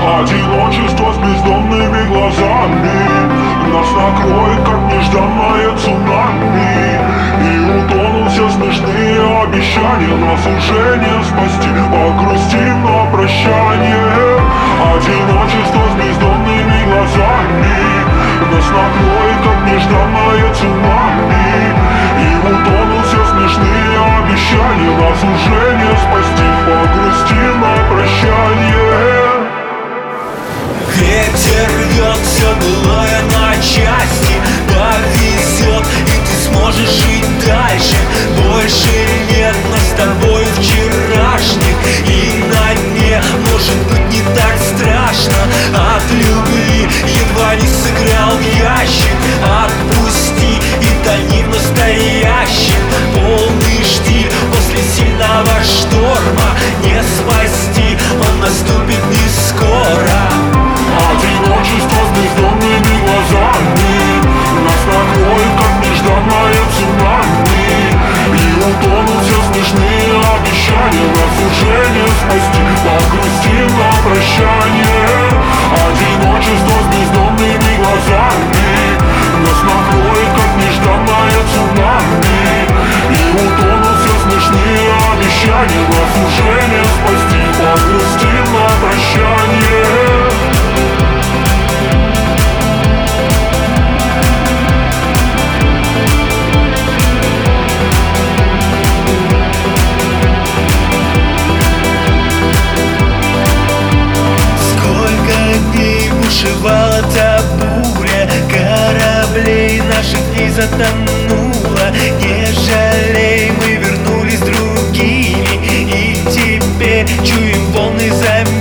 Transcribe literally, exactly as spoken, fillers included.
Одиночество с бездомными глазами нас накроет, как нежданное цунами. И утонут все смешные обещания, нас уже не спасти. Погрустим на прощание. Одиночество с бездомными глазами нас накроет, как нежданное цунами. И утонут все смешные обещания, нас уже не спасти. Погрустим на прощание. Ветер рвет все былое на части. Повезет, и ты сможешь жить дальше. Больше нет нас с тобой вчерашних. И на дне может быть не так страшно. От любви едва не сыграл в ящик. Отпусти и тони в настоящем. Полный штиль после сильного шторма. Не спасти, он наступит не скоро. Одиночество с бездомными глазами нас накроет, как нежданное цунами. И утонут все смешные обещания, нас уже не спасти. Погрустим на прощание. Одиночество с бездомными глазами нас накроет, как нежданное цунами. И утонут все смешные обещания, нас уже не спасти. Погрустим на прощание. Бушевала та буря, кораблей наших дней затонула. Не жалей, мы вернулись другими, и теперь чуем волны замены.